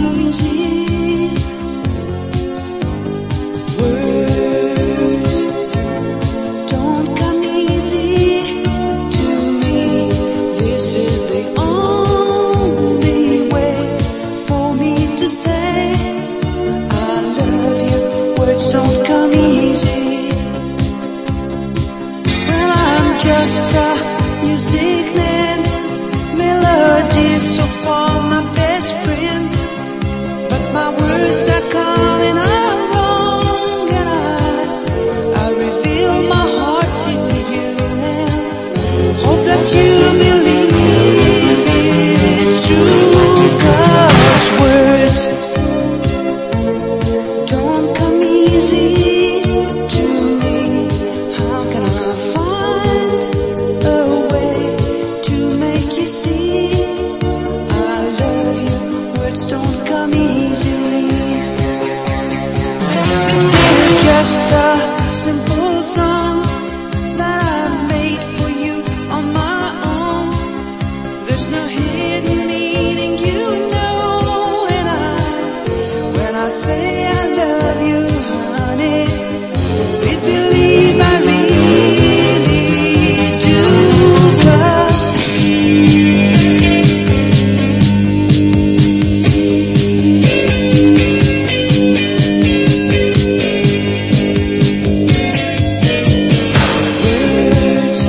easy. Words don't come easy to me. This is the only way for me to say I love you. Words don't come easy. Well, I'm just a music man, melody so far my best friend, but my words are coming out wrong, and I reveal my heart to you and hope that you believe it's true, 'cause words don't come easy to me. How can I find a way to make you see I love you? Words don't come easy. This is just a simple song that I made for you on my own. There's no hidden meaning, you know, and when I say I love you, honey, please believe I really do, 'cause words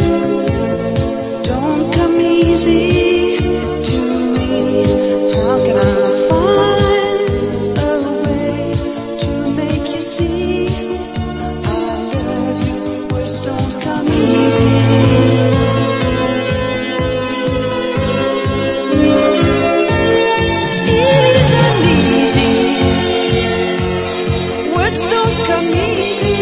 don't come easy to me. How can I find a way to make you see I love you? Words don't come easy. It isn't easy. Words don't come easy.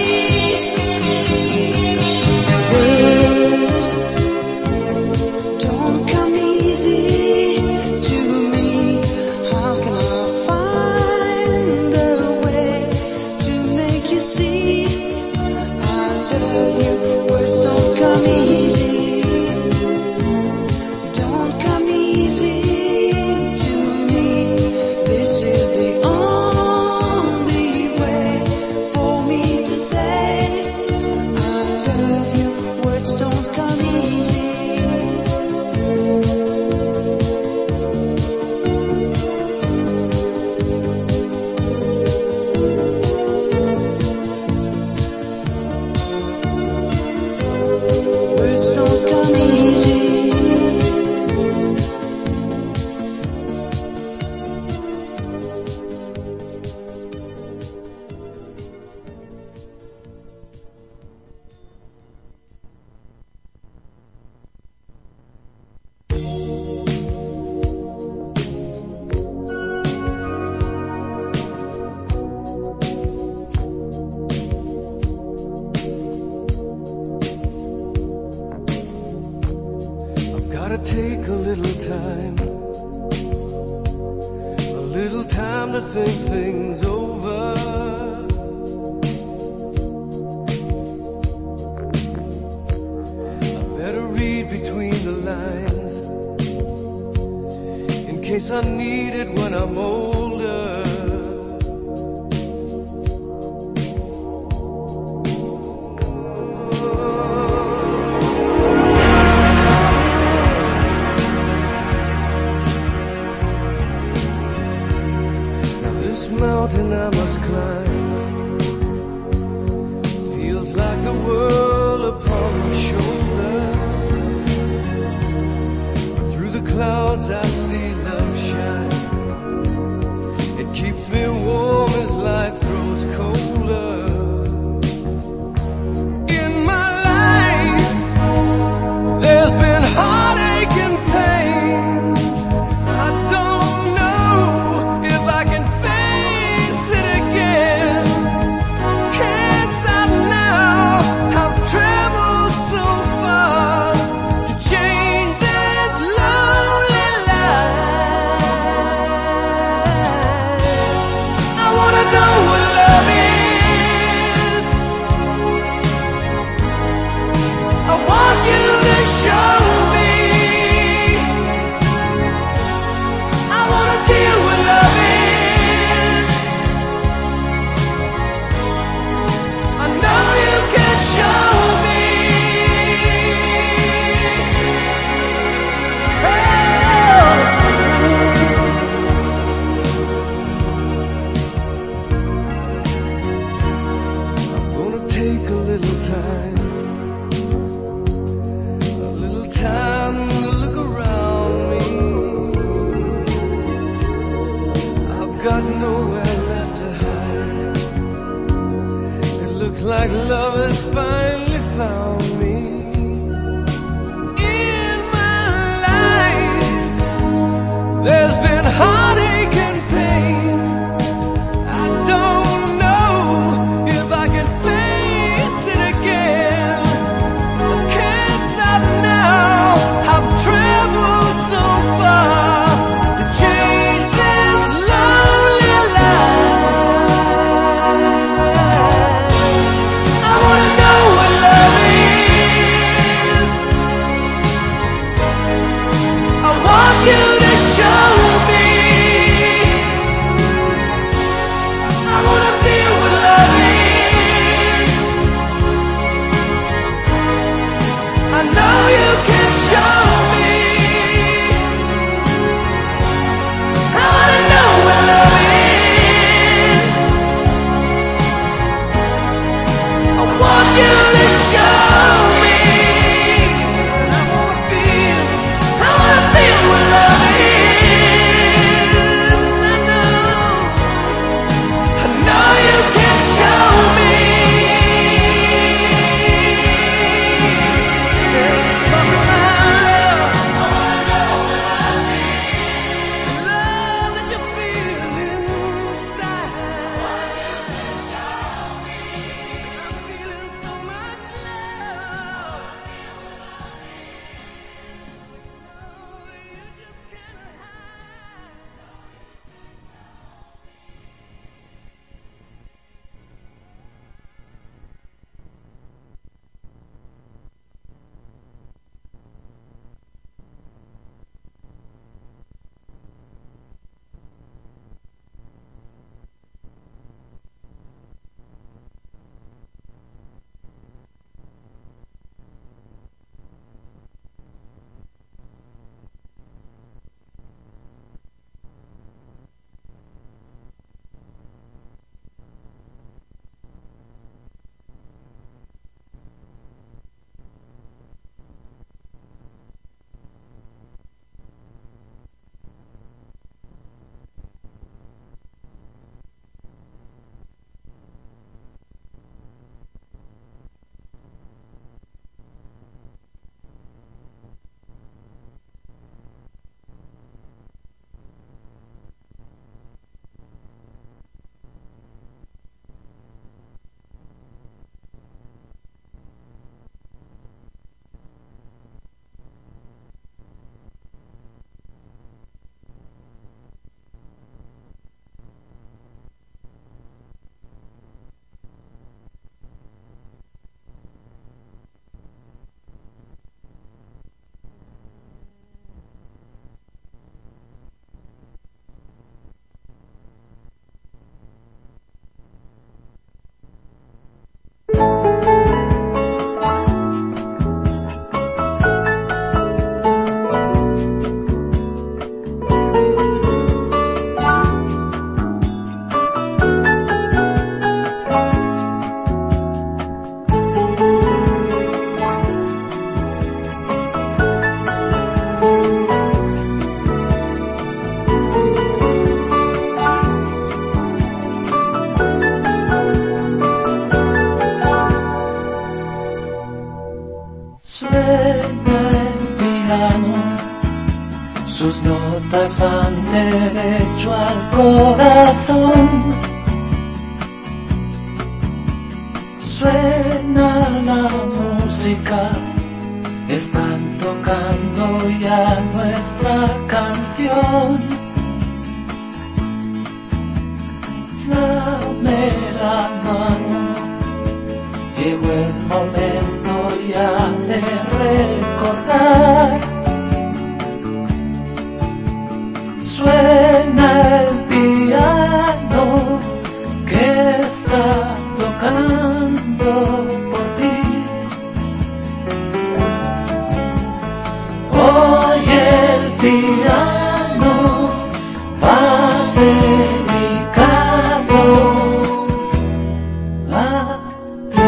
Words don't come easy to me. How can I find a way to make you see I love you? Words don't come easy. Don't come easy to me. This is the only way for me to say I love you. Words don't come easy. Words don't come easy. I've gotta take a little time to think things over. I better read between the lines in case I need it when I'm older. Mountain I must climb feels like the world upon my shoulder. Through the clouds I see love shine. It keeps me warm as life grows colder. In my life there's been heartache and pain. I don't know if I can got nowhere left to hide. It looks like love has finally found me. In my life, there's been heartache and pain. I don't know if I can face it again. I can't stop now. I've traveled so far. Sus notas van derecho al corazón. Suena la música, están tocando ya nuestra canción. Dame la mano, llegó el momento ya de recordar. Suena el piano que está tocando por ti. Oye, el piano va dedicado a ti.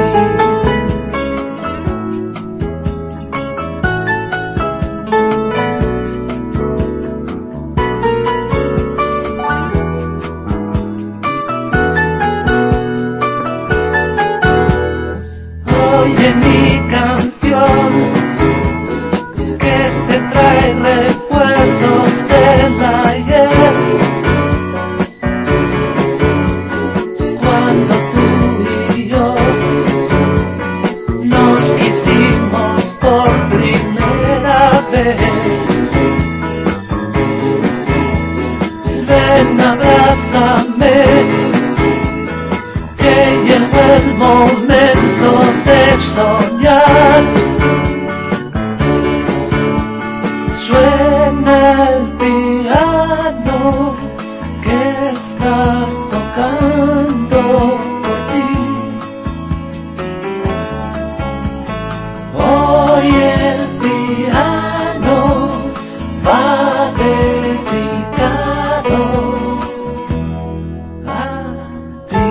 ven, abrázame, que llegó el momento de soñar. Suena el piano que está tocando por ti. Hoy el piano va dedicado a ti.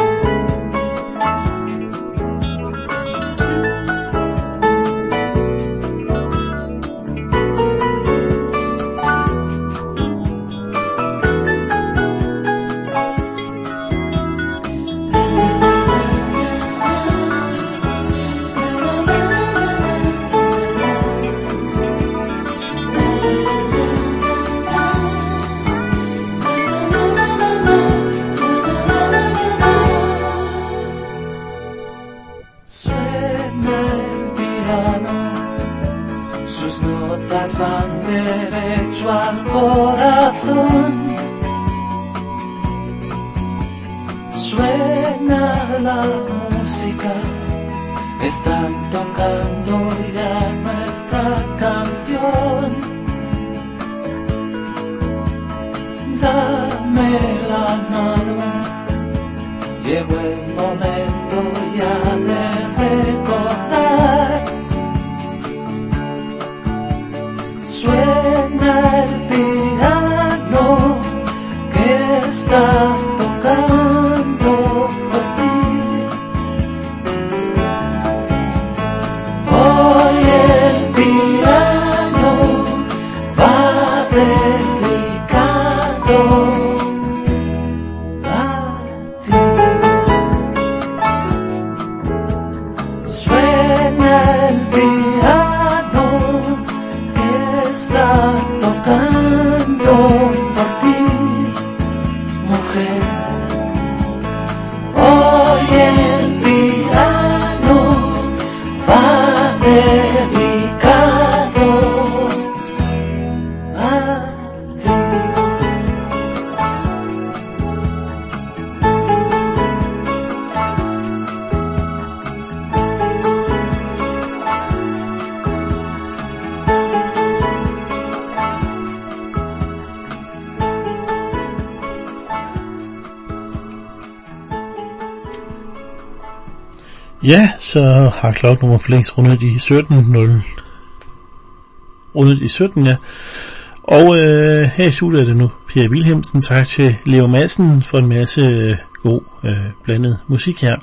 Suena el piano, sus notas van derecho al corazón. Suena la música, están tocando ya nuestra canción. Dame la mano, llegó el momento ya de recordar. Suena el piano que está tocando por ti. Hoy el piano va dedicado a ti. Suena el piano que está tocando por ti, mujer. Hoy el piano va dedicado a ti. Ja, så har klokken flest rundet i 17, ja. Og her i studiet er det nu Per Wilhelmsen. Tak til Leo Madsen for en masse god blandet musik her.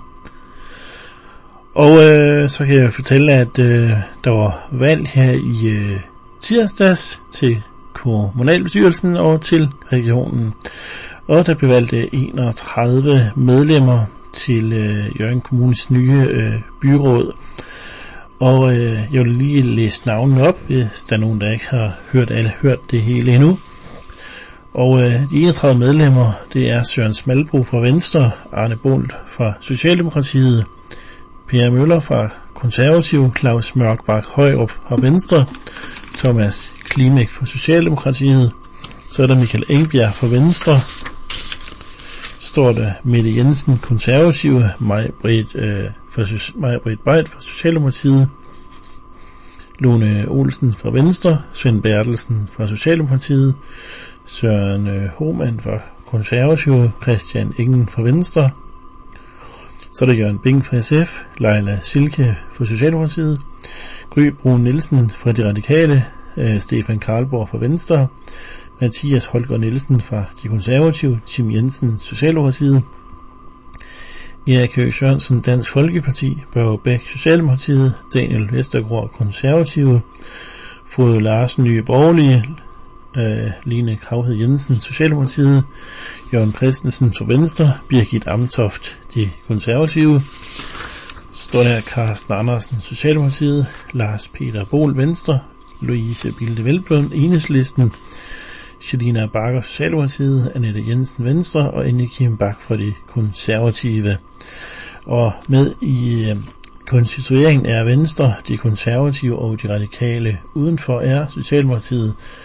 Og så kan jeg fortælle, at der var valg her i tirsdags til kommunalbestyrelsen og til regionen. Og der blev valgt 31 medlemmer til Hjørring Kommunes nye byråd. Og jeg vil lige læse navnene op, hvis der er nogen, der ikke har hørt det hele endnu. Og de 31 medlemmer, det er Søren Smalbro fra Venstre, Arne Bolt fra Socialdemokratiet, Per Møller fra Konservative, Claus Mørkbak Højrup fra Venstre, Thomas Klimek fra Socialdemokratiet, så er der Michael Engbjerg fra Venstre, står der Mette Jensen, Konservative, Maj-Britt Beit fra Socialdemokratiet, Lone Olsen fra Venstre, Svend Bertelsen fra Socialdemokratiet, Søren Hohmann fra Konservative, Christian Engen fra Venstre, så er der Jørgen Bing fra SF, Leila Silke fra Socialdemokratiet, Gry Brun Nielsen fra De Radikale, Stefan Karlborg fra Venstre, Mathias Holger Nielsen fra De Konservative, Tim Jensen, Socialdemokratiet, Erik Høgh Sørensen, Dansk Folkeparti, Børge Bæk, Socialdemokratiet, Daniel Vestergaard, Konservative, Frode Larsen, Nye Borgerlige, Line Kravhed Jensen, Socialdemokratiet, Jørgen Christensen fra Venstre, Birgit Amtoft, De Konservative, står der Carsten Andersen, Socialdemokratiet, Lars Peter Bohl, Venstre, Louise Bilde Velblom, Enhedslisten, Selina Bakker, Socialdemokratiet, Annette Jensen, Venstre og Anne Kim Bak fra De Konservative. Og med i konstitueringen er Venstre, De Konservative og De Radikale. Udenfor er Socialdemokratiet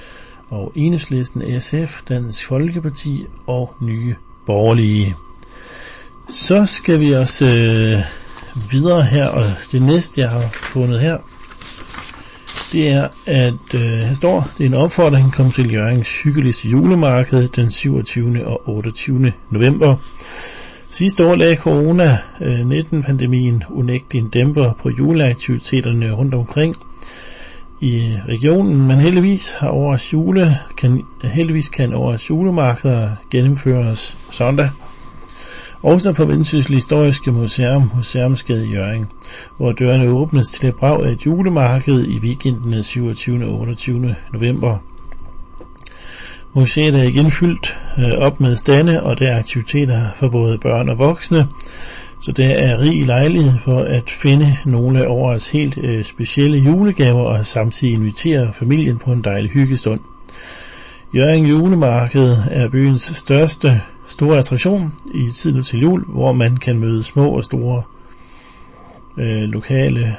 og Enhedslisten, SF, Dansk Folkeparti og Nye Borgerlige. Så skal vi også videre her, og det næste jeg har fundet her, det er, at her står, det er en opfordring, kom til Hjørrings hyggeligste julemarked den 27. og 28. november. Sidste år lagde corona-19-pandemien unægtelig en dæmper på juleaktiviteterne rundt omkring i regionen, men heldigvis kan årets julemarkeder gennemføres søndag. Også på Vendsyssel Historiske Museum, Museumsgade i Hjørring, hvor dørene åbnes til et brag af et julemarked i weekenden 27. og 28. november. Museet er igen fyldt op med stande, og der er aktiviteter for både børn og voksne, så der er rig lejlighed for at finde nogle af årets helt specielle julegaver og samtidig invitere familien på en dejlig hyggestund. Hjørring Julemarked er byens store attraktion i tiden til jul, hvor man kan møde små og store lokale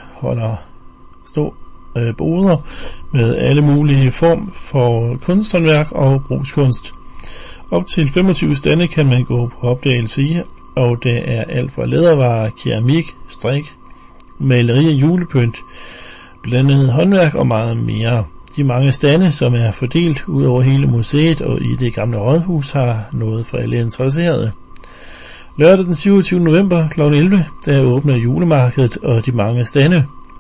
boder med alle mulige form for kunsthåndværk og brugskunst. Op til 25 stande kan man gå på opdagelse i, og der er alt fra lædervarer, keramik, strik, maleri og julepynt, blandet håndværk og meget mere. De mange stande, som er fordelt ud over hele museet og i det gamle rådhus, har noget for alle interesserede. Lørdag den 27. november kl. 11, der åbner julemarkedet og de mange stande.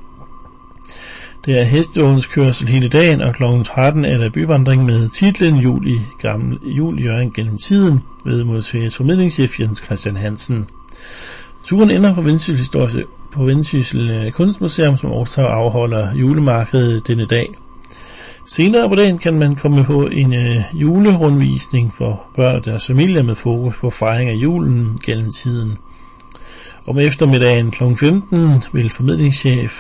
Der er hestevognskørsel hele dagen, og kl. 13 er der byvandring med titlen Jul i Hjørring gennem tiden ved museets formidlingschef Jens Christian Hansen. Turen ender på Vendsyssel Kunstmuseum, som også afholder julemarkedet denne dag. Senere på dagen kan man komme på en julerundvisning for børn og deres familier med fokus på fejring af julen gennem tiden. Om eftermiddagen kl. 15 vil formidlingschef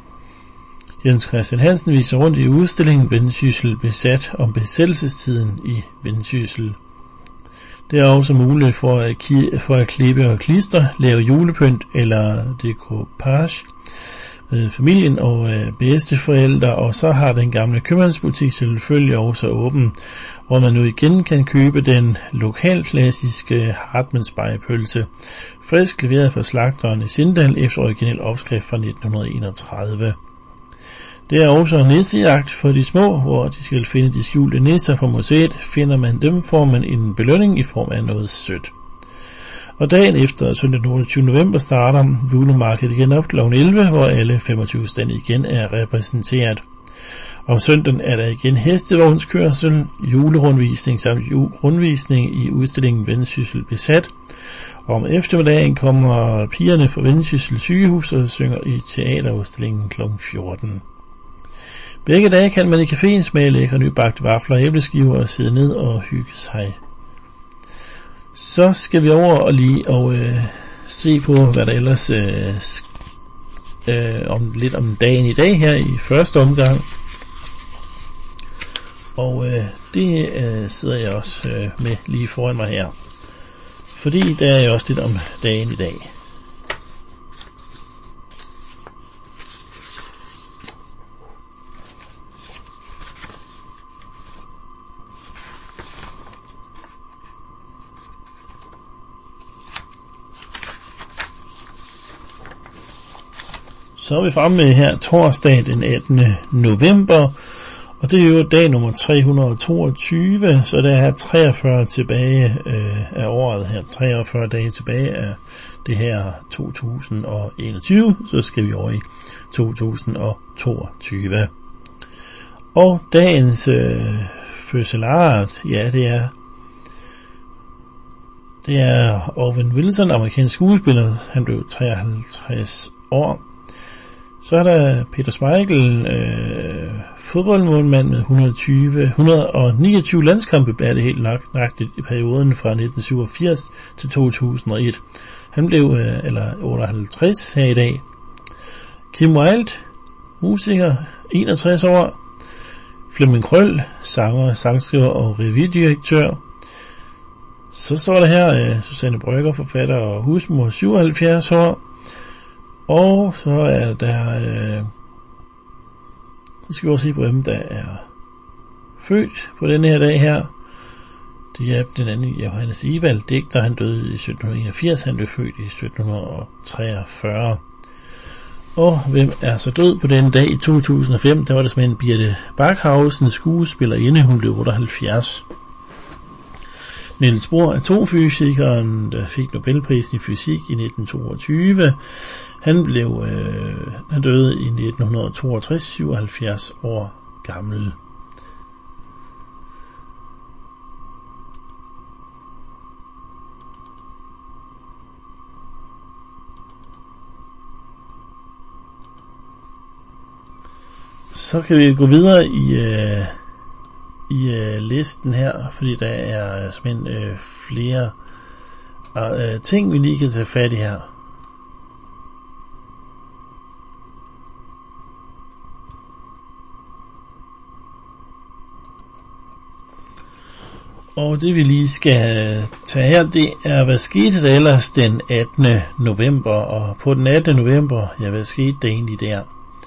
Jens Christian Hansen viser rundt i udstillingen Vendsyssel besat om besættelsestiden i Vendsyssel. Det er også muligt for at klippe og klistre, lave julepynt eller decoupage med familien og bedsteforældre, og så har den gamle købmandsbutik selvfølgelig også åben, hvor man nu igen kan købe den lokalklassiske Hartmannsbejepølse, frisk leveret fra slagteren i Sindal efter original opskrift fra 1931. Det er også nissejagt for de små, hvor de skal finde de skjulte nisser på museet. Finder man dem, får man en belønning i form af noget sødt. Og dagen efter, søndag den 28. november, starter julemarkedet igen op kl. 11, hvor alle 25 stande igen er repræsenteret. Om søndagen er der igen hestevognskørsel, julerundvisning samt rundvisning i udstillingen Vendsyssel besat. Om eftermiddagen kommer pigerne fra Vendsyssel sygehus og synger i teaterudstillingen kl. 14. Begge dage kan man i caféen smage lækre nybagte vafler og æbleskiver og sidde ned og hygge sig. Så skal vi over og se på, hvad der ellers lidt om dagen i dag her i første omgang. Og det sidder jeg også med lige foran mig her. Fordi der er jo også lidt om dagen i dag. Så er vi fremme med her torsdag den 18. november, og det er jo dag nummer 322, så der er 43 tilbage af året her, 43 dage tilbage af det her 2021, så skal vi over i 2022. Og dagens fødselart, ja det er Owen Wilson, amerikansk skuespiller, han blev 53 år. Så er der Peter Schmeichel, fodboldmålmand med 129 landskampe, er det helt nøjagtigt i perioden fra 1987 til 2001. Han blev 58 her i dag. Kim Wilde, musiker, 61 år. Flemming Krøll, sanger, sangskriver og revydirektør. Så står der her Susanne Brøgger, forfatter og husmor, 77 år. Og så er der, så skal vi også se på hvem der er født på denne her dag her. Det er den anden Johannes Ewald, digter. Han døde i 1781, han blev født i 1743. Og hvem er så død på den dag i 2005? Der var det simpelthen Birte Backhausen, skuespillerinde, hun blev 78. Niels Bohr, atomfysikeren, der fik Nobelprisen i fysik i 1922. Han døde i 1962, 77 år gammel. Så kan vi gå videre i listen her, fordi der er simpelthen flere ting, vi lige kan tage fat i her. Og det vi lige skal tage her, det er, hvad skete der ellers den 18. november? Og på den 18. november, ja, hvad skete der egentlig der?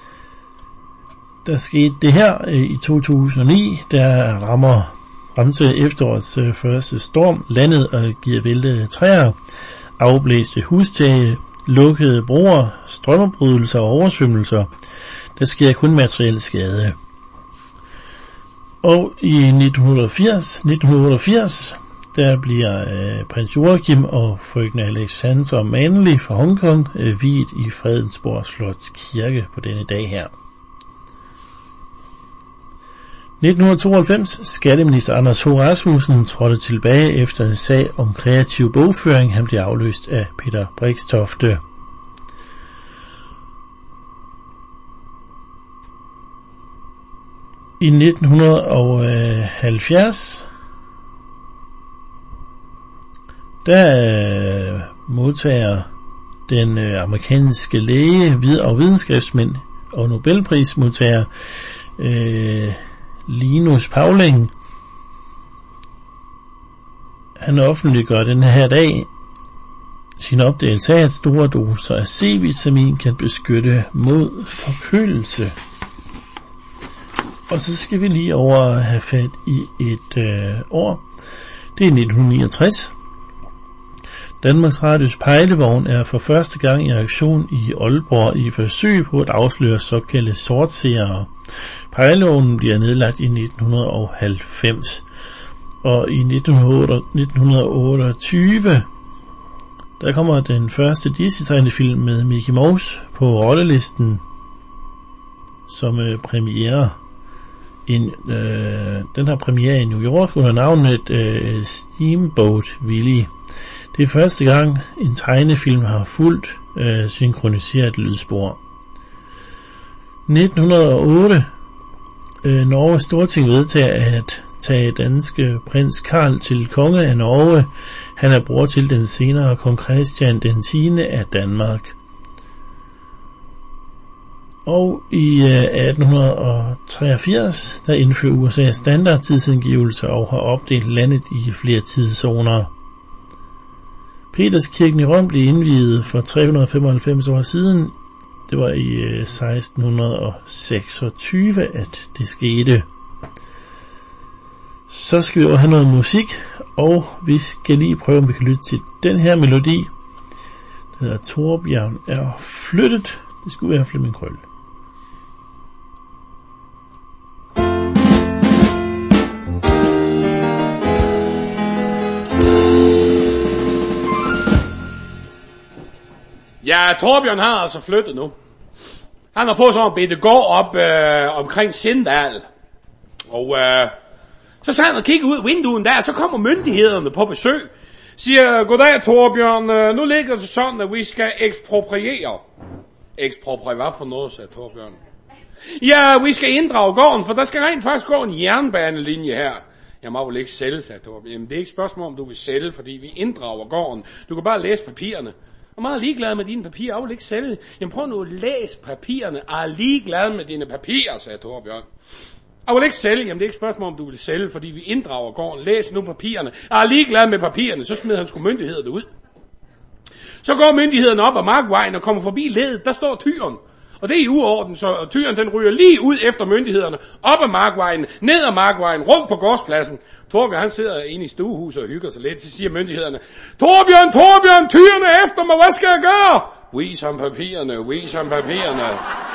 Der skete det her i 2009, der ramte efterårets første storm landet og giver væltede træer, afblæste hustage, lukkede broer, strømopbrydelser og oversvømmelser. Der sker kun materiel skade. Og i 1988, der bliver prins Joachim og frøken Alexander Manley fra Hongkong viet i Fredensborg Slots Kirke på denne dag her. 1992, skatteminister Anders Fogh Rasmussen trådte tilbage efter en sag om kreativ bogføring. Han blev afløst af Peter Brixtofte. I 1970, der modtager den amerikanske læge og videnskabsmænd og Nobelprismodtager Linus Pauling. Han offentliggør den her dag sin opdagelse af, at store doser af C-vitamin kan beskytte mod forkølelse. Og så skal vi lige over have fat i et år. Det er 1969. Danmarks Radios pejlevogn er for første gang i aktion i Aalborg i forsøg på at afsløre såkaldte sortseere. Pejlevognen bliver nedlagt i 1990. Og i 1928, der kommer den første Disney-tegnefilm med Mickey Mouse på rollelisten som premiere. Den har premiere i New York under navnet Steamboat Willie. Det er første gang en tegnefilm har fuldt synkroniseret lydspor. 1908. Norges Storting vedtager at tage danske prins Karl til konge af Norge. Han er bror til den senere kong Christian den 10. af Danmark. Og i 1883, der indfører USA standardtidsangivelse og har opdelt landet i flere tidszoner. Peterskirken i Rom blev indviet for 395 år siden. Det var i 1626, at det skete. Så skal vi over have noget musik, og vi skal lige prøve, om vi kan lytte til den her melodi. Det hedder Torbjørn er flyttet. Det skulle være Flemming Krøll. Ja, Torbjørn har altså flyttet nu. Han har fået sådan en bitte gård op omkring Sindal. Og så sad han og kiggede ud af vinduet der, så kommer myndighederne på besøg. Siger, goddag Torbjørn, nu ligger det sådan, at vi skal ekspropriere. Ekspropriere hvad for noget, sagde Torbjørn. Ja, vi skal inddrage gården, for der skal rent faktisk gå en jernbanelinje her. Jeg må vel ikke sælge, sagde Torbjørn. Jamen det er ikke spørgsmål, om du vil sælge, fordi vi inddrager gården. Du kan bare læse papirerne. Jeg er meget ligeglad med dine papirer, jeg vil ikke sælge. Jamen prøv nu at læse papirerne. Jeg er ligeglad med dine papirer, sagde Torbjørn. Jeg vil ikke sælge, jamen det er ikke spørgsmål, om du vil sælge, fordi vi inddrager gården. Læs nu papirerne. Jeg er ligeglad med papirerne, så smider han sgu myndighederne ud. Så går myndighederne op ad Markvejen og kommer forbi ledet, der står tyren. Og det er i uorden, så tyren den ryger lige ud efter myndighederne, op ad markvejen, ned ad markvejen, rundt på gårdspladsen. Torbjørn han sidder inde i stuehuset og hygger sig lidt, så siger myndighederne, Torbjørn, tyren er efter mig, hvad skal jeg gøre? Vis ham papirerne.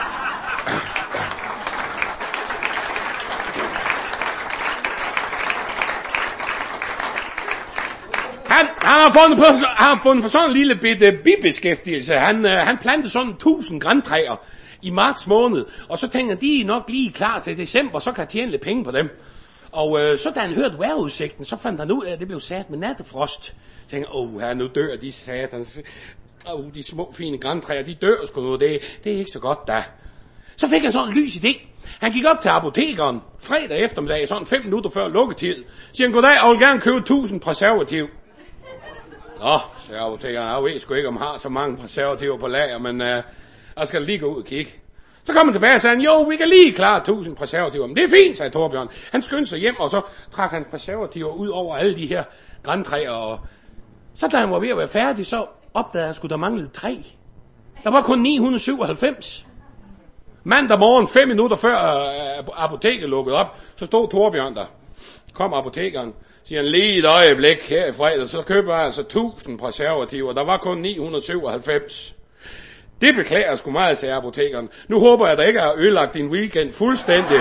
Han har fundet på sådan en lille bitte bibeskæftigelse. Han plantede sådan 1000 grantræer i marts måned, og så tænker de er nok lige klar til december, så kan jeg tjene lidt penge på dem. Og så da han hørte vejrudsigten, så fandt han ud af, at det blev sat med nattefrost. Jeg tænker, nu dør de satans. De små fine grantræer, de dør sgu nu, det er ikke så godt da. Så fik han sådan en lys idé. Han gik op til apotekeren fredag eftermiddag, sådan 5 minutter før lukketid. Siger han, goddag, jeg vil gerne købe 1000 præservativ. Nå, siger apotekeren, jeg ved sgu ikke, om har så mange præservativer på lager, men jeg skal lige gå ud og kigge. Så kom han tilbage og sagde, jo, vi kan lige klare 1000 præservativer. Men det er fint, sagde Torbjørn. Han skyndte sig hjem, og så trak han præservativer ud over alle de her grantræer. Og så da han var ved at være færdig, så opdagede han, at der manglede 3. Der var kun 997. Mandag morgen, 5 minutter før apoteket lukkede op, så stod Torbjørn der. Kom apotekeren, siger han, lige et øjeblik her i fredag, så køber jeg altså 1000 præservativer. Der var kun 997. Det beklager jeg sgu meget, sagde apotekeren. Nu håber jeg, at der ikke er ødelagt din weekend fuldstændig.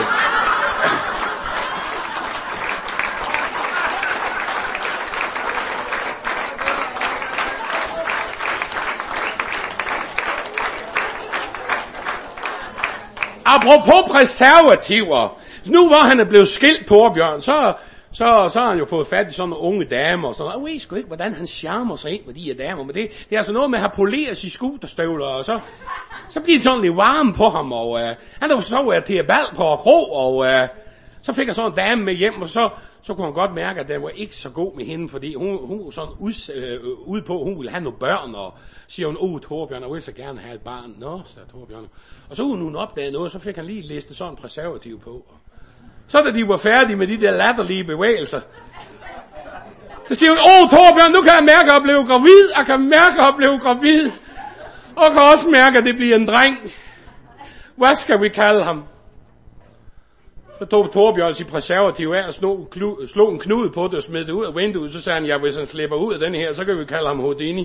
Apropos præservativer. Nu hvor han er blevet skilt, Torbjørn, så har han jo fået fat i sådan nogle unge damer og sådan noget. Jeg ved sgu ikke, hvordan han charmer sig ind med de her damer, men det er altså noget med at have poleret i skuterstøvler, og så bliver de sådan lidt varme på ham, og han har så været til bal på kro, og så fik han sådan en dame med hjem, og så kunne han godt mærke, at den var ikke så god med hende, fordi hun var sådan ude på, hun ville have nogle børn, og siger hun, Torbjørn, jeg vil så gerne have et barn. Nå, sagde Torbjørn. Og så hun opdagede noget, så fik han lige listet sådan en præservativ på. Så da de var færdige med de der latterlige bevægelser, så siger hun, Torbjørn, nu kan jeg mærke at blive gravid. Og kan også mærke, at det bliver en dreng. Hvad skal vi kalde ham? Så tog Torbjørn sit præservativ af og slog en knude på det og smed det ud af vinduet. Så sagde han, hvis han slipper ud af den her, så kan vi kalde ham Houdini.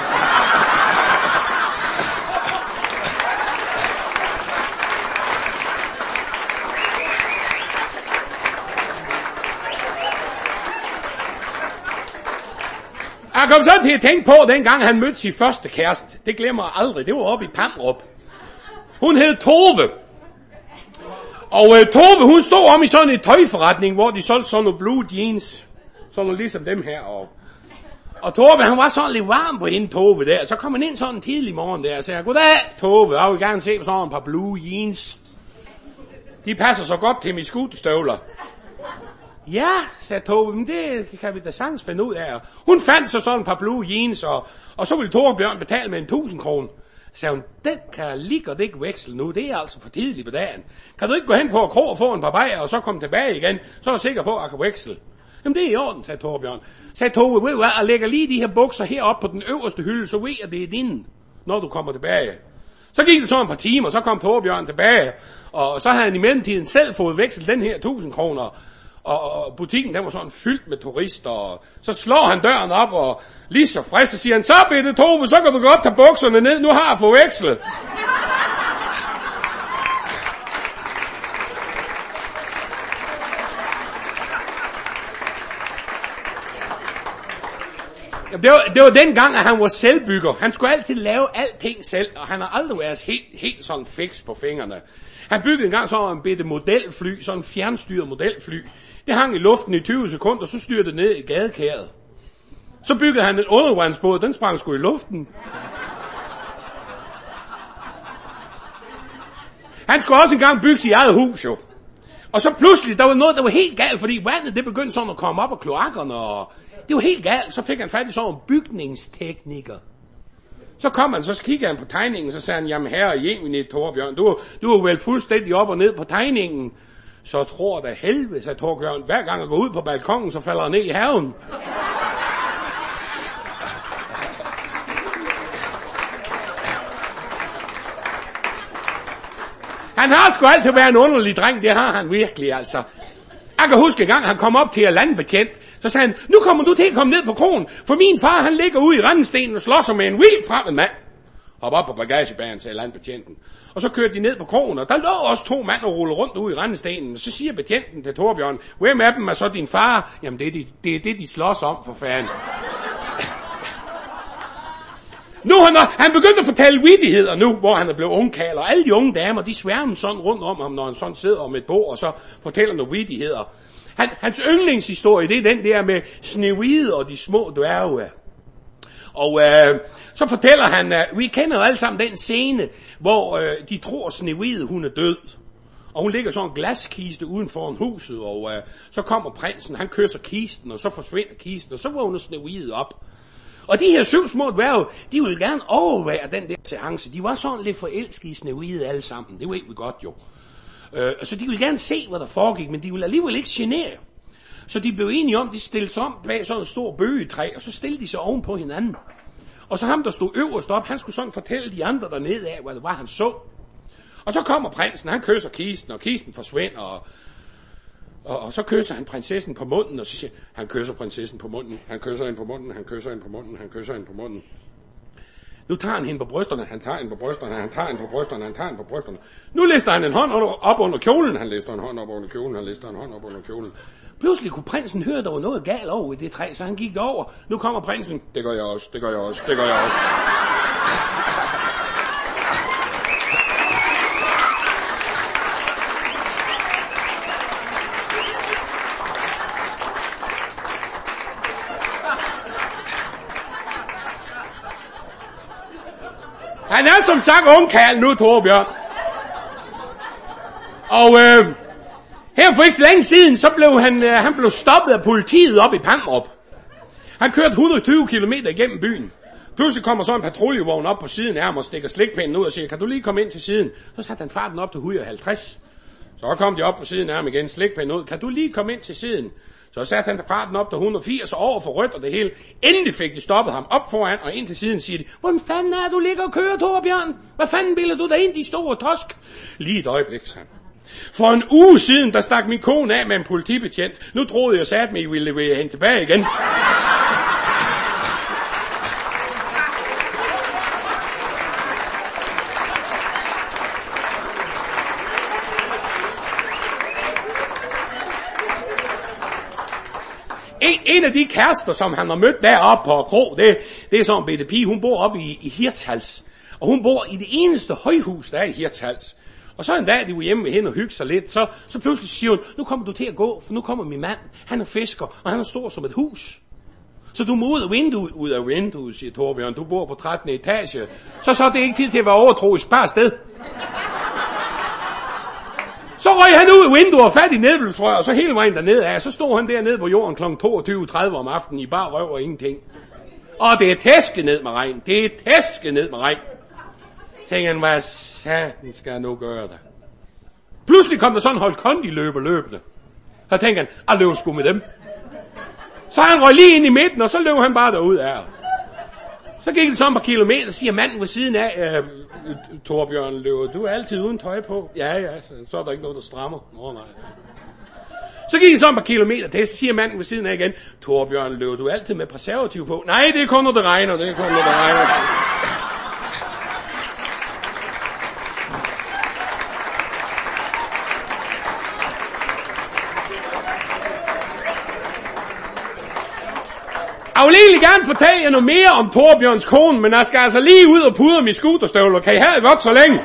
Jeg kom så til at tænke på, dengang han mødte sin første kæreste. Det glemmer jeg aldrig. Det var oppe i Pamrup. Hun hed Tove. Og Tove, hun stod om i sådan en tøjforretning, hvor de solgte sådan nogle blue jeans. Sådan nogle ligesom dem her. Og Tove, han var sådan lidt varm på hende, Tove der. Så kom han ind sådan en tidlig morgen der og sagde, goddag, Tove, jeg vil gerne se på sådan et par blue jeans. De passer så godt til mine skuterstøvler. Ja, sagde Tove, men det kan vi da sagtens finde ud af. Hun fandt så sådan et par blue jeans, og så ville Torbjørn betale med 1.000 kroner. Så sagde hun, den kan jeg lige godt ikke veksle nu, det er altså for tidligt på dagen. Kan du ikke gå hen på krog og få en par bajer, og så komme tilbage igen, så er jeg sikker på, at jeg kan veksle. Jamen det er i orden, sagde Torbjørn. Sagde Tove, ved du hvad, jeg lægger lige de her bukser heroppe på den øverste hylde, så ved jeg, det er dine, når du kommer tilbage. Så gik det så et par timer, så kom Torbjørn tilbage, og så havde han i mellemtiden selv fået vekslet den her 1.000 kroner. Og butikken, den var sådan fyldt med turister, og så slår han døren op, og lige så frisk, så siger han, så bitte Tove, så kan du godt tage bukserne ned, nu har jeg fået vekslet. Det var dengang, at han var selvbygger. Han skulle altid lave alting selv, og han har aldrig været helt sådan fix på fingrene. Han byggede engang sådan en bitte modelfly, sådan en fjernstyret modelfly. Det hang i luften i 20 sekunder, så styrte det ned i gadekæret. Så byggede han en undervandsbåd, den sprang sgu i luften. Han skulle også engang bygge sit eget hus, jo. Og så pludselig, der var noget, der var helt galt, fordi vandet, det begyndte sådan at komme op af kloakkerne, og det var helt galt. Så fik han fat i sådan en bygningstekniker. Så kom han, så kiggede han på tegningen, så sagde han, jamen herre Jemini, Torbjørn, du er vel fuldstændig op og ned på tegningen. Så tror da helvede, sagde Torbjørn, hver gang jeg går ud på balkongen, så falder han ned i haven. Han har sgu altid været en underlig dreng, det har han virkelig, altså. Jeg kan huske en gang, han kom op til at landbetjent, så sagde han, nu kommer du til at komme ned på krogen, for min far, han ligger ude i randstenen og slår sig med en vild fremmed mand. Hop op på bagagebæren, sagde landbetjenten. Og så kørte de ned på krogen, og der lå også 2 mand og rullede rundt ude i randstenen. Så siger betjenten til Torbjørn, hvem af dem er så din far? Jamen, det er det, de slås om, for fanden. Nu han begyndte at fortælle vittigheder nu, hvor han er blevet ungkarl, og alle de unge damer, de sværmer sådan rundt om ham, når han sådan sidder om et bord, og så fortæller nogle vittigheder. Hans yndlingshistorie, det er den der med Snehvide og de små dværge. Og så fortæller han, vi kender jo alle sammen den scene, hvor de tror Snehvide, hun er død. Og hun ligger sådan en glaskiste uden for huset, og så kommer prinsen, han kysser kisten, og så forsvinder kisten, og så vågner Snehvide op. Og de her 7 små dværge, de ville gerne overvære den der seance. De var sådan lidt forelskede i Snehvide alle sammen, det ved vi godt jo. Så de ville gerne se, hvad der foregik, men de ville alligevel ikke genere. Så de blev enige om, de stillede sig om bag sådan en stor bøgetræ, og så stillede de sig oven på hinanden. Og så ham, der stod øverst op, han skulle sådan fortælle de andre dernede af, hvad det var, han så. Og så kommer prinsen, han kysser kisten, og kisten forsvinder, og så kysser han prinsessen på munden, og så siger han kysser prinsessen på munden, han kysser hende på munden, han kysser hende på munden, han kysser hende på munden. Nu tager han hende på brysterne, han tager hende på brysterne, han tager hende på brysterne, han tager hende på brysterne. Nu lister han en hånd op under kjolen, han lister en hånd op under kjolen, han lister en hånd op under kjolen. Pludselig kunne prinsen høre, at der var noget galt over i det træ, så han gik over. Nu kommer prinsen. Det gør jeg også, det gør jeg også, det gør jeg også. Han er som sagt ungkarl nu, Torbjørn. Og her for ikke så længe siden, så blev han blev stoppet af politiet op i Pandrup. Han kørte 120 km igennem byen. Pludselig kommer så en patruljevogn op på siden af ham og stikker slikpinden ud og siger, kan du lige komme ind til siden? Så satte han farten op til 150. Så kom de op på siden af ham igen, slikpinden ud. Kan du lige komme ind til siden? Så satte han farten op til 180 og over for rødt og det hele. Endelig fik de stoppet ham op foran og ind til siden, siger de, hvordan fanden er du ligger og kører, Torbjørn? Hvad fanden bilder du dig ind, de store tosk? Lige et øjeblik, sagde han. For en uge siden, der stak min kone af med en politibetjent. Nu troede jeg at I ville levere hende tilbage igen. En af de kærester, som han har mødt deroppe på Kro, det er sådan en bitte pige. Hun bor oppe i Hirtshals. Og hun bor i det eneste højhus, der er i Hirtshals. Og så en dag, de var hjemme ved hende og hygge sig lidt, så pludselig siger hun, nu kommer du til at gå, for nu kommer min mand. Han er fisker, og han er stor som et hus. Så du må ud af vinduet, siger Torbjørn. Du bor på 13. etage. Så er det ikke tid til at være overtroisk. Bare sted. Så røg han ud af vinduet og fat i nedløbsrør, og så hele vejen dernede af. Så stod han dernede på jorden kl. 22.30 om aftenen i bar røv og ingenting. Og det er tæsket ned med regn. Det er tæsket ned med regn. Tænker han, hvad satan skal jeg nu gøre der? Pludselig kom der sådan en hold kondi-løber løbende. Så tænker han, jeg løber sgu med dem. Så han røg lige ind i midten, og så løb han bare derud af. Så gik det så et par kilometer, siger manden ved siden af, Torbjørn, løber du altid uden tøj på? Ja, så er der ikke noget, der strammer. Nå, nej. Så gik det så et par kilometer til, så siger manden ved siden af igen, Torbjørn, løber du altid med preservativ på? Nej, det er kun, når det regner, det er kun, når det regner. Jeg vil egentlig gerne fortælle jer noget mere om Torbjørns kone, men jeg skal altså lige ud og pudre mine skuterstøvler. Kan I have det godt så længe?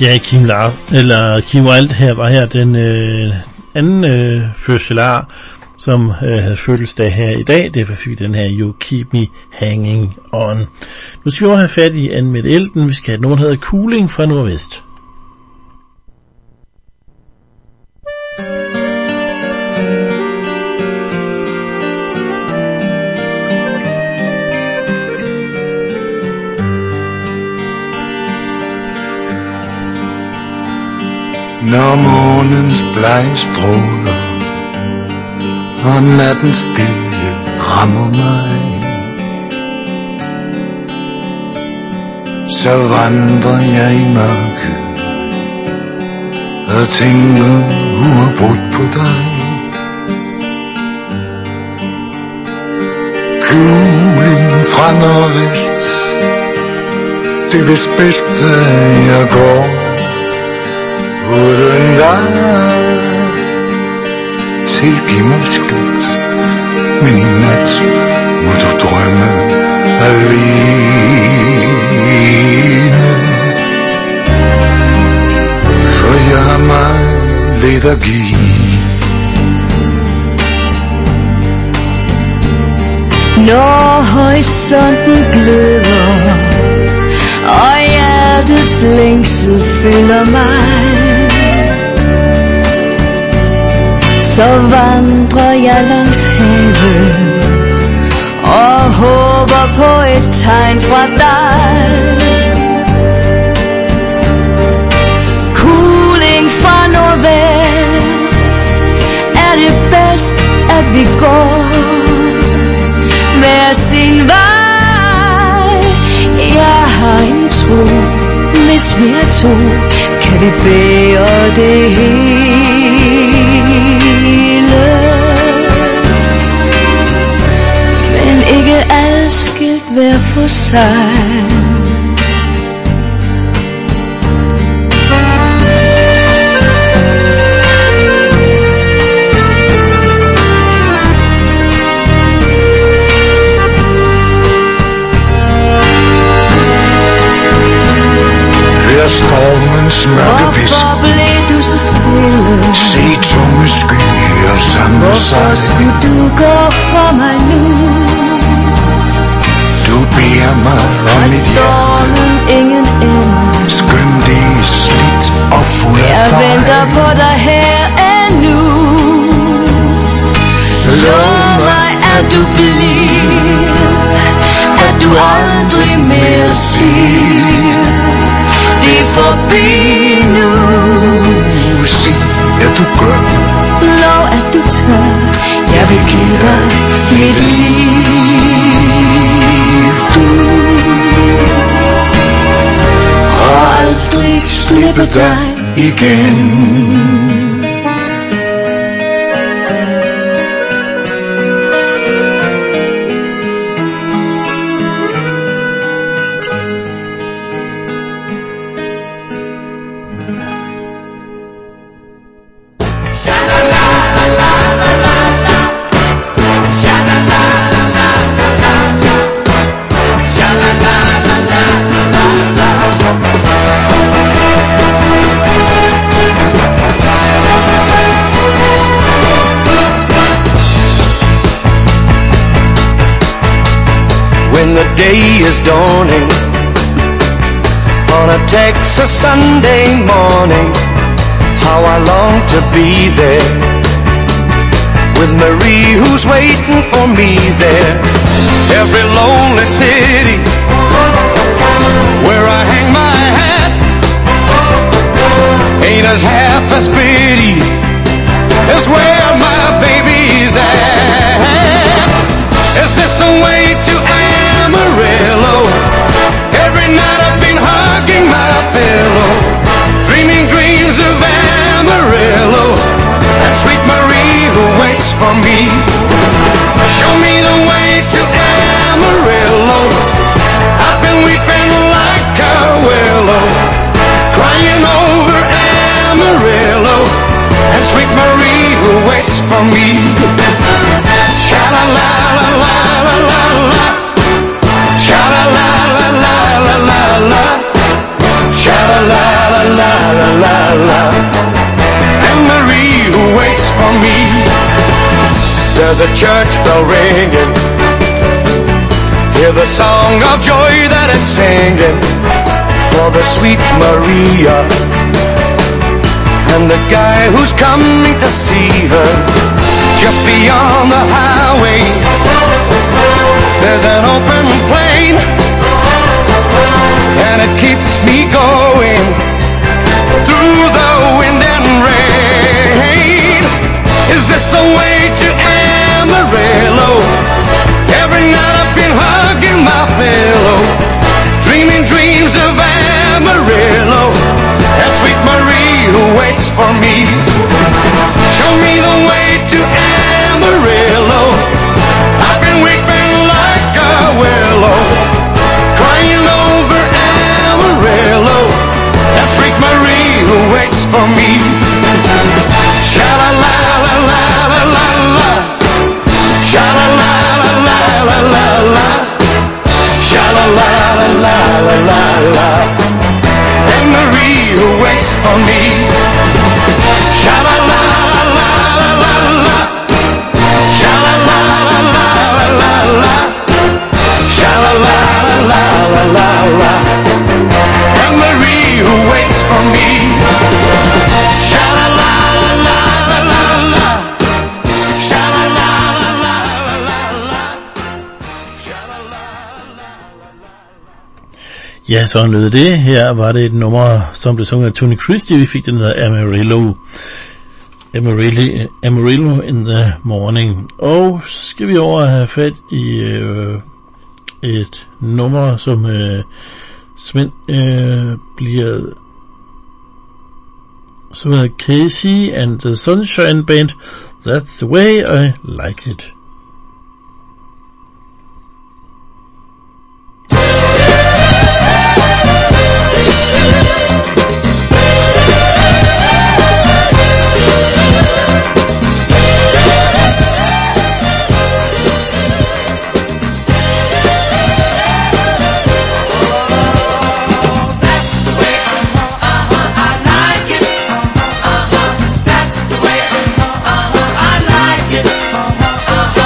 Ja, Kim Wilde her var her den anden fødselar, som havde fødselsdag her i dag. Derfor fik den her You Keep Me Hanging On. Nu skal vi også have fat i Anne-Mette Elden. Vi skal have nogen, der hedder Cooling fra Nordvest. Når månens blege stråler og nattens stille rammer mig, så vandrer jeg i mørket og tænker uafbrudt på dig. Kuglen fra nordvest, det er vist bedst, at jeg går uden dig. Tilgiv mig skat, men i nat må du drømme alene. For jeg har meget lidt at give. Når horisonten gløder og hjertets længsel fylder mig, så vandrer jeg langs havet og håber på et tegn fra dig. Cooling fra nordvest, er det bedst at vi går hver sin vej. Jeg har en tro, hvis vi er to, kan vi bære det hele, men ikke adskilt hver for sig. Hør stormens mørke visk. Hvorfor blev du så stille? Se tunge skyer samle sig. Hvorfor skulle du gå fra mig nu? Du beder mig om mit hjerte. Stormen ingen ende. Skøn det er slidt og fuld af Jeg fejl. venter på dig her endnu. Lov mig at du bliver, at du aldrig mere siger det er forbi nu. Sig at du gør. Lov at du tør. Jeg vil give dig mit liv, du, og aldrig slippe dig igen. When the day is dawning on a Texas Sunday morning, how I long to be there with Marie who's waiting for me there. Every lonely city where I hang my hat ain't as half as pretty as where my baby's at. Is this the way to Amarillo? Every night I've been hugging my pillow, dreaming dreams of Amarillo and sweet Marie who waits for me. Show me the way to Amarillo. I've been weeping like a willow, crying over Amarillo and sweet Marie who la la la. And Marie who waits for me. There's a church bell ringing. Hear the song of joy that it's singing for the sweet Maria and the guy who's coming to see her. Just beyond the highway there's an open plain, and it keeps me going through the wind and rain. Is this the way to Amarillo? Every night I've been hugging my pillow, dreaming dreams of Amarillo, and sweet Marie who waits for me. Show me the way to Amarillo. I've been weeping like a willow, crying over Amarillo, and sweet Marie who waits for me. Sha-la-la-la-la-la-la-la, sha-la-la-la-la-la-la, sha-la-la-la-la-la-la, and Marie who waits for me. Sha-la-la-la-la-la-la, sha-la-la-la-la-la-la, sha-la-la-la-la-la-la, and Marie who waits for me. Sha-la-la-la-la-la-la, sha-la-la-la-la-la-la, sha-la-la-la-la-la. Ja, sådan lød det. Her var det et nummer, som blev sunget af Tony Christie. Vi fik den der Amarillo in the Morning. Og så skal vi over have fat i et nummer, som Svend bliver som hedder Casey and the Sunshine Band. That's the way I like it. That's the way I like it.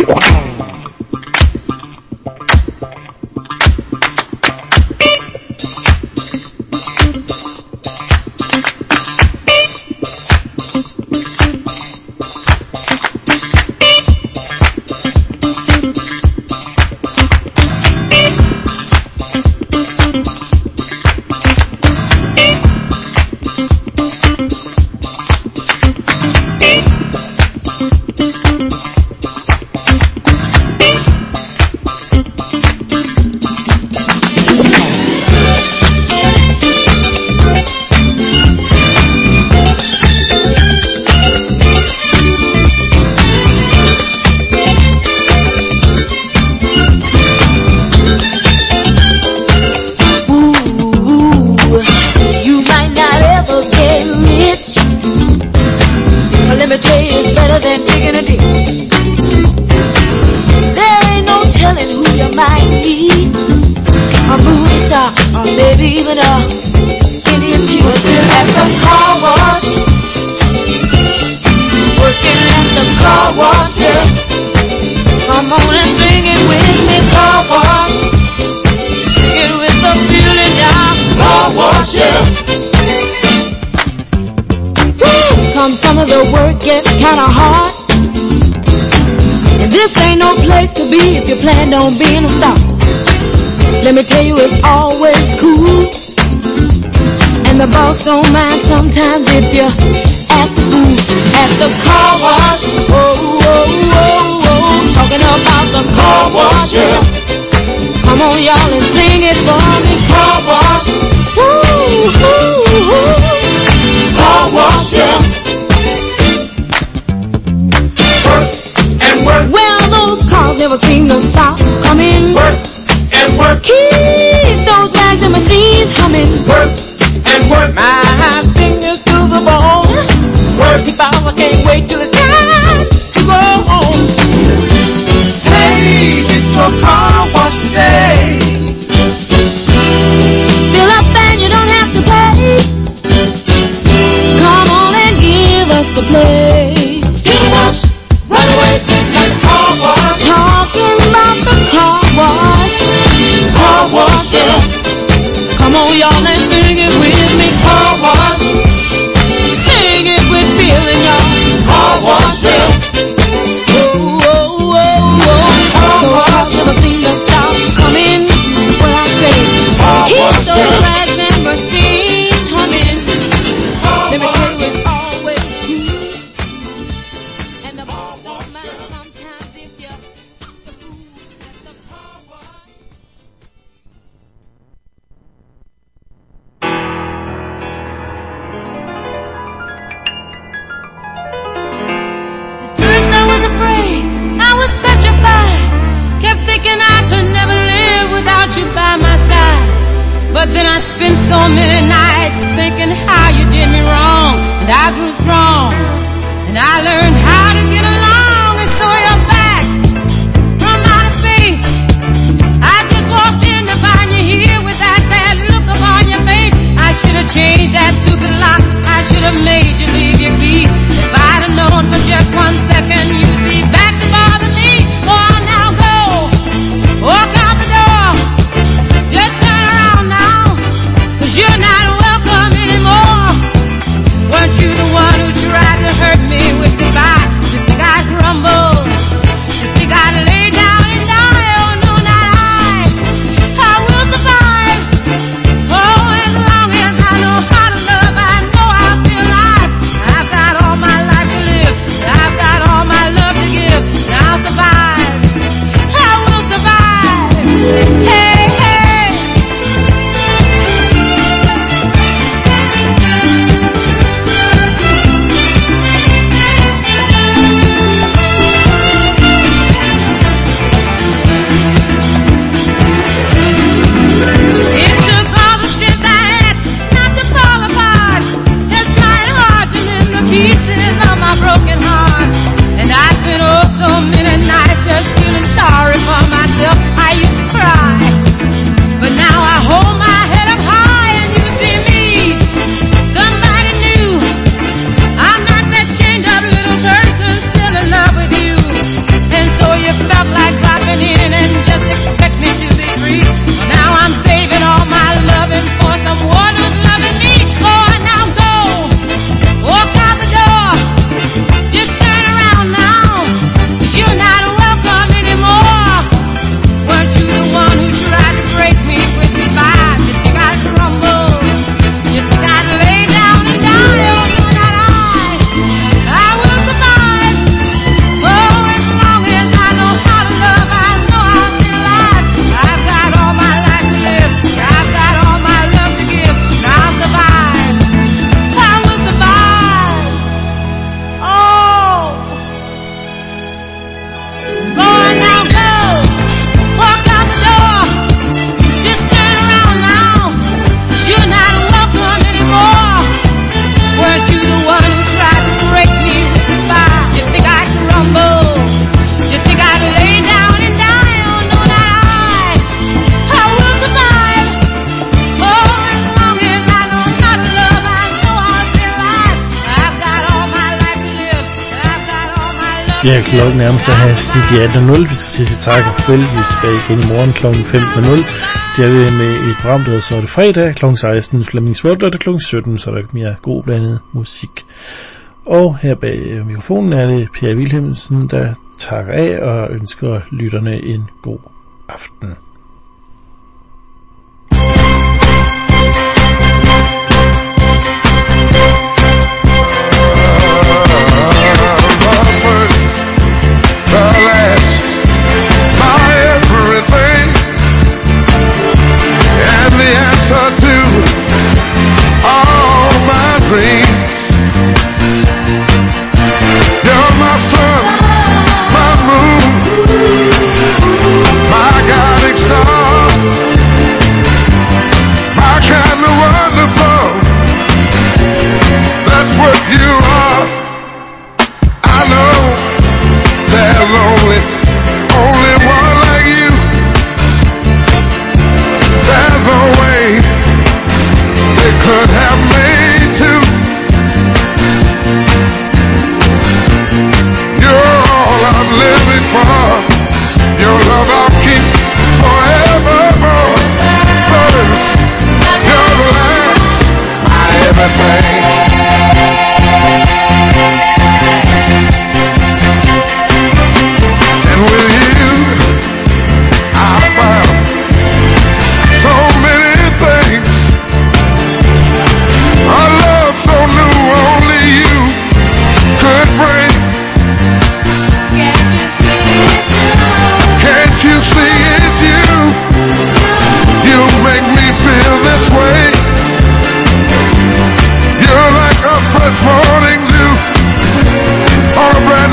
Plan on being a star. Let me tell you, it's always cool. And the boss don't mind sometimes if you act the fool at the car wash. Oh, oh, oh, oh. Talking about the car wash, yeah. Come on, y'all, and sing it for me. Car wash. Woo, woo, woo. Car wash, yeah. Work and work. Well, those cars never seem to stop coming. Work and work. Keep those bags and machines humming. Work and work. My fingers to the bone. Work. Keep out, I can't wait till it's time to go home. Hey, get your car washed today. Fill up and you don't have to pay. Come on and give us a play. Get a wash right away. Like a car wash. Talking about the car wash. Car wash, yeah. Come on, y'all, and sing it with me. Car wash. Sing it with feeling, y'all. Car wash, yeah. Oh, oh, oh, oh. Those cars never seem to stop coming. Well, I say, keep those bags and machines humming. Let me tell you, it's always cool. And the boss don't mind sometimes if you the fool at the car wash. At first I was afraid, I was petrified. Kept thinking I could never live without you by my side. But then I spent so many nights thinking how you did me wrong. And I grew strong, and I learned how to get along. And so you're back from outer space. I just walked in to find you here with that bad look upon your face. I should have changed that stupid lock. I should have made you leave your key. If I'd have known for just 1 second you'd be back to bother me. Oh, now go, walk out the door. Just turn around now, 'cause you're not welcome anymore. Weren't you the one who tried to hurt me with goodbye? You think I'd crumble? You think I'd lay down and die? Oh, no, not I. I will survive. Oh, as long as I know how to love, I know I'll be alive. I've got all my life to live. I've got all my love to give. And I'll survive. I will survive. Hey, hey. It took all the strength I had not to fall apart. Just trying hard to mend the pieces of my broken heart. And I spent oh so many nights just feeling sorry for myself. I used to cry, but now I hold my head up high and you see me. Somebody new. I'm not that chained up little person still in love with you. And so you Ja, klokken nærmer sig her cirka 18.00. Vi skal sige tak og farvel. Vi er tilbage igen i morgen kl. 15.00. Det er vi med et program, der så er det fredag kl. 16. Flemming Svold, og det kl. 17, så er der mere god blandet musik. Og her bag mikrofonen er det Per Vilhelmsen, der takker af og ønsker lytterne en god aften.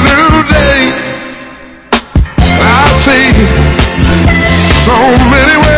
So many ways